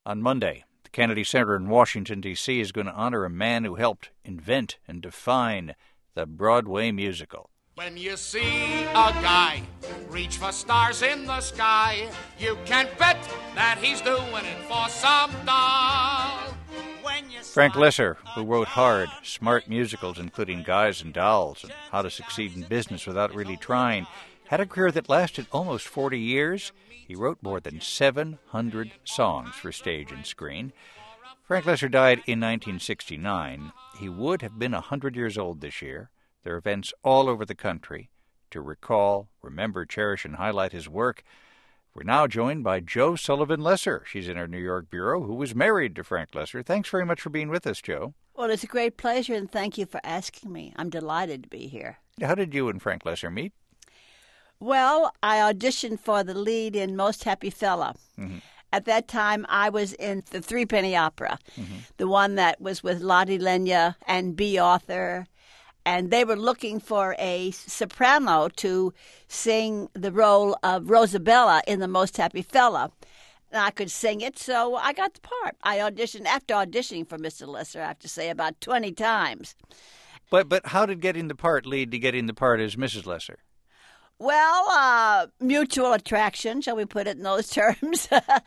On Monday, the Kennedy Center in Washington, D.C. is going to honor a man who helped invent and define the Broadway musical. When you see a guy reach for stars in the sky, you can bet that he's doing it for some doll. Frank Loesser, who wrote hard, smart musicals including Guys and Dolls and How to Succeed in Business Without Really Trying, had a career that lasted almost 40 years. He wrote more than 700 songs for stage and screen. Frank Loesser died in 1969. He would have been 100 years old this year. There are events all over the country to recall, remember, cherish, and highlight his work. We're now joined by Jo Sullivan Loesser. She's in our New York bureau, who was married to Frank Loesser. Thanks very much for being with us, Jo. Well, it's a great pleasure, and thank you for asking me. I'm delighted to be here. How did you and Frank Loesser meet? Well, I auditioned for the lead in Most Happy Fella. Mm-hmm. At that time, I was in the Threepenny Opera, the one that was with Lotte Lenya and Bea Arthur. And they were looking for a soprano to sing the role of Rosabella in The Most Happy Fella. And I could sing it, so I got the part. I auditioned, after auditioning for Mr. Loesser, I have to say, about 20 times. But how did getting the part lead to getting the part as Mrs. Loesser? Well, mutual attraction, shall we put it in those terms.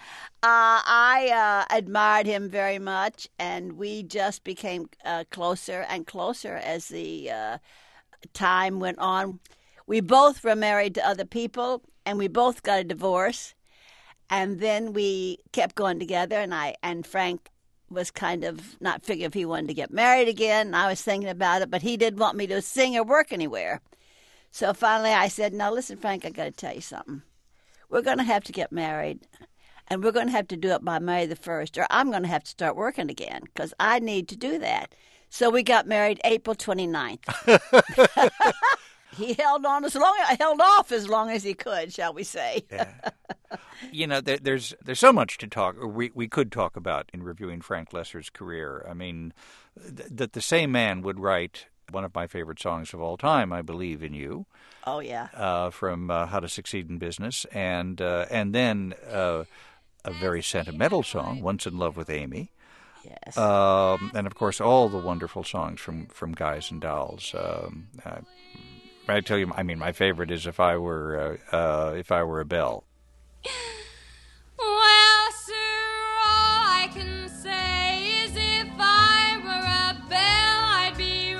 I admired him very much, and we just became closer and closer as the time went on. We both were married to other people, and we both got a divorce. And then we kept going together, and Frank was kind of not figuring if he wanted to get married again. I was thinking about it, but he didn't want me to sing or work anywhere. So finally I said, now listen, Frank, I got to tell you something. We're going to have to get married, and we're going to have to do it by May the 1st, or I'm going to have to start working again because I need to do that. So we got married April 29th. He held off as long as he could, shall we say. Yeah. You know, there's so much to talk, or we could talk about in reviewing Frank Loesser's career. I mean, that the same man would write one of my favorite songs of all time, I Believe in You. Oh, yeah. From How to Succeed in Business. And then a very sentimental song, Once in Love with Amy. Yes. And, of course, all the wonderful songs from Guys and Dolls. I tell you, I mean, my favorite is If I Were a Bell. Well, sir, all I can say is if I were a bell, I'd be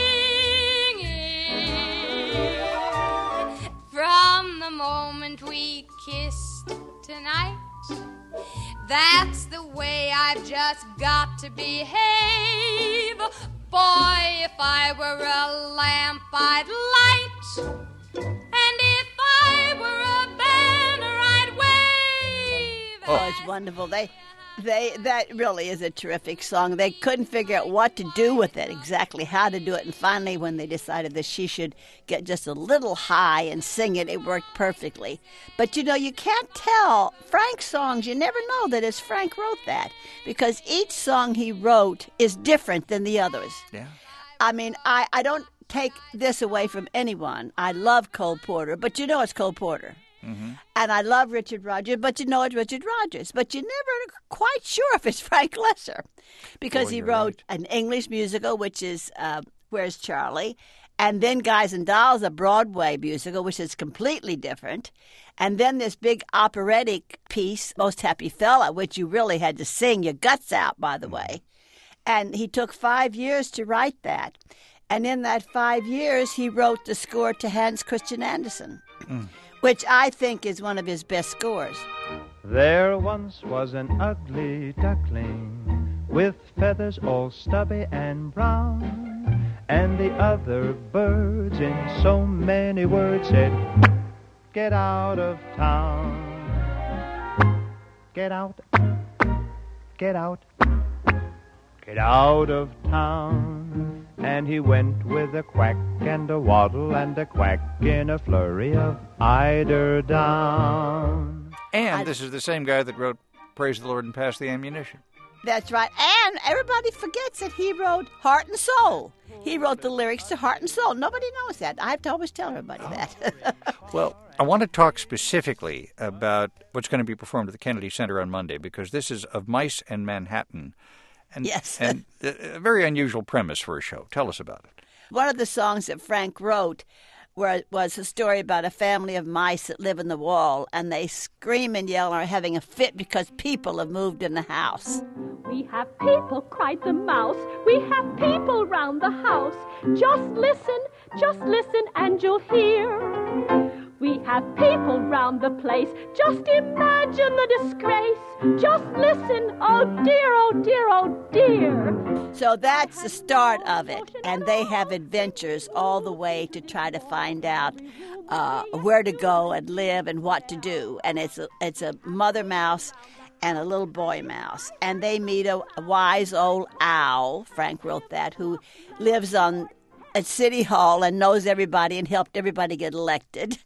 ringing. From the moment we kissed tonight, that's the way I've just got to behave. Boy, if I were a lamp, I'd light. And if I were a banner, I'd wave. Oh, it's wonderful. That really is a terrific song. They couldn't figure out what to do with it, exactly how to do it. And finally, when they decided that she should get just a little high and sing it, it worked perfectly. But, you know, you can't tell Frank's songs. You never know that it's Frank wrote that because each song he wrote is different than the others. Yeah. I mean, I don't take this away from anyone. I love Cole Porter, but you know it's Cole Porter. Mm-hmm. And I love Richard Rodgers, but you know it's Richard Rodgers. But you're never quite sure if it's Frank Loesser because he wrote an English musical, which is Where's Charlie? And then Guys and Dolls, a Broadway musical, which is completely different. And then this big operatic piece, Most Happy Fella, which you really had to sing your guts out, by the way. And he took 5 years to write that. And in that 5 years, he wrote the score to Hans Christian Andersen. Which I think is one of his best scores. There once was an ugly duckling with feathers all stubby and brown, and the other birds in so many words said, get out of town. Get out, get out, get out of town. And he went with a quack and a waddle and a quack in a flurry of eiderdown. And this is the same guy that wrote Praise the Lord and Pass the Ammunition. That's right. And everybody forgets that he wrote Heart and Soul. He wrote the lyrics to Heart and Soul. Nobody knows that. I have to always tell everybody that. Well, I want to talk specifically about what's going to be performed at the Kennedy Center on Monday, because this is Of Mice and Manhattan. And, Yes. And a very unusual premise for a show. Tell us about it. One of the songs that Frank wrote was a story about a family of mice that live in the wall, and they scream and yell and are having a fit because people have moved in the house. We have people, cried the mouse. We have people round the house. Just listen, and you'll hear. We have people round the place. Just imagine the disgrace. Just listen, oh dear, oh dear, oh dear. So that's the start of it, and they have adventures all the way to try to find out where to go and live and what to do. And it's a mother mouse and a little boy mouse, and they meet a wise old owl, Frank wrote that, who lives at City Hall and knows everybody and helped everybody get elected.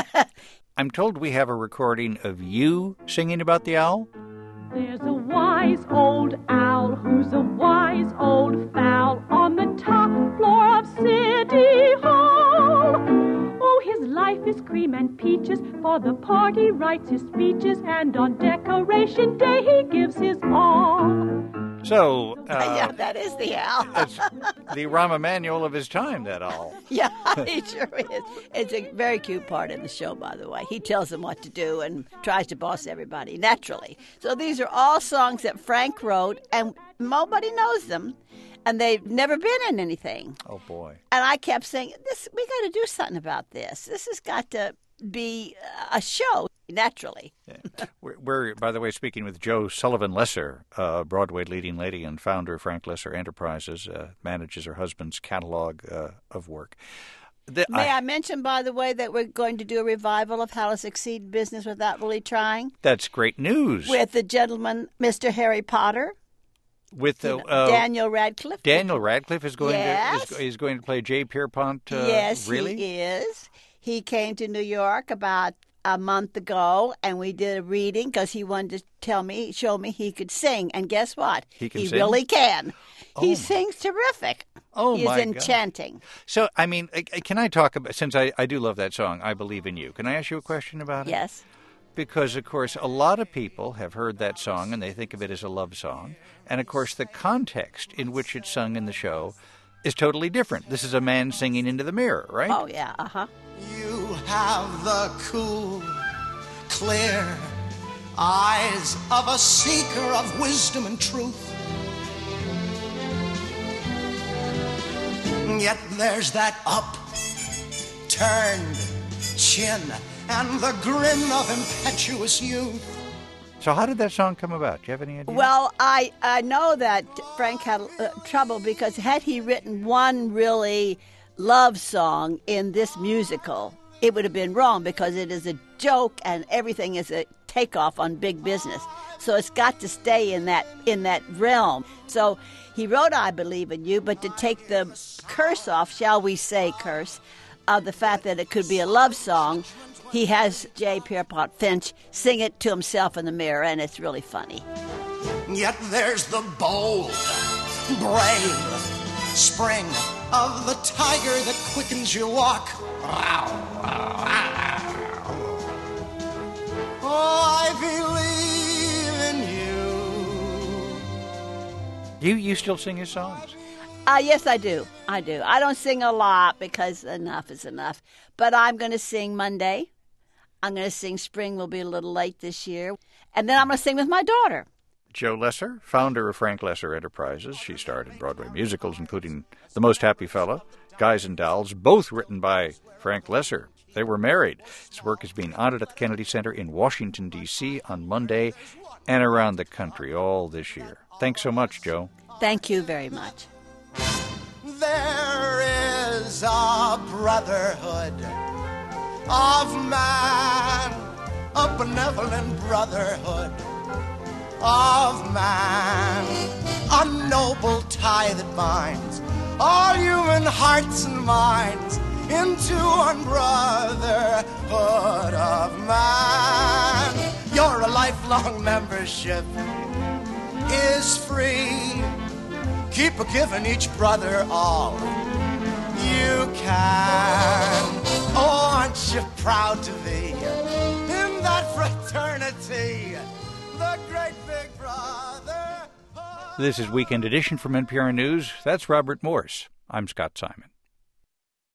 I'm told we have a recording of you singing about the owl. There's a wise old owl who's a wise old fowl on the top floor of City Hall. Oh, his life is cream and peaches, for the party writes his speeches, and on Decoration Day he gives his all. So, Yeah, that is the owl. that's the Rahm Emanuel of his time, that owl. Yeah, he sure is. It's a very cute part in the show, by the way. He tells them what to do and tries to boss everybody, naturally. So these are all songs that Frank wrote, and nobody knows them, and they've never been in anything. Oh, boy. And I kept saying, we got to do something about this. This has got to be a show, naturally. Yeah. We're, by the way, speaking with Jo Sullivan Lesser, Broadway leading lady and founder of Frank Lesser Enterprises, manages her husband's catalog of work. May I mention, by the way, that we're going to do a revival of How to Succeed in Business Without Really Trying? That's great news. With the gentleman, Mr. Harry Potter. With Daniel Radcliffe. Daniel Radcliffe is going Yes. to is going to play J. Pierpont. Yes, really? he is. He came to New York about a month ago, and we did a reading because he wanted to show me he could sing. And guess what? He can sing? Really can. Oh. He sings terrific. Oh, He's my God. enchanting. So, I mean, can I talk about, since I do love that song, I Believe in You, can I ask you a question about it? Yes. Because, of course, a lot of people have heard that song and they think of it as a love song. And, of course, the context in which it's sung in the show is totally different. This is a man singing into the mirror, right? Oh, yeah. Uh-huh. You have the cool, clear eyes of a seeker of wisdom and truth. Yet there's that upturned chin and the grin of impetuous youth. So how did that song come about? Do you have any idea? Well, I know that Frank had trouble because had he written one really love song in this musical, it would have been wrong because it is a joke and everything is a takeoff on big business. So it's got to stay in that realm. So he wrote I Believe in You, but to take the curse off, shall we say curse, of the fact that it could be a love song, he has J. Pierpont Finch sing it to himself in the mirror, and it's really funny. Yet there's the bold, brave spring of the tiger that quickens your walk. Oh, I believe in you. You still sing his songs? Yes, I do. I don't sing a lot because enough is enough. But I'm going to sing Monday. I'm going to sing Spring Will Be a Little Late this year. And then I'm going to sing with my daughter. Jo Lesser, founder of Frank Lesser Enterprises. She starred in Broadway musicals, including The Most Happy Fella, Guys and Dolls, both written by Frank Lesser. They were married. His work is being honored at the Kennedy Center in Washington, D.C. on Monday and around the country all this year. Thanks so much, Jo. Thank you very much. There is a brotherhood of man, a benevolent brotherhood of man, a noble tie that binds all human hearts and minds into one brotherhood of man. You're a lifelong membership is free. Keep a-giving each brother all you can. Oh, aren't you proud to be in that fraternity, the great big brother? This is Weekend Edition from NPR News. That's Robert Morse. I'm Scott Simon.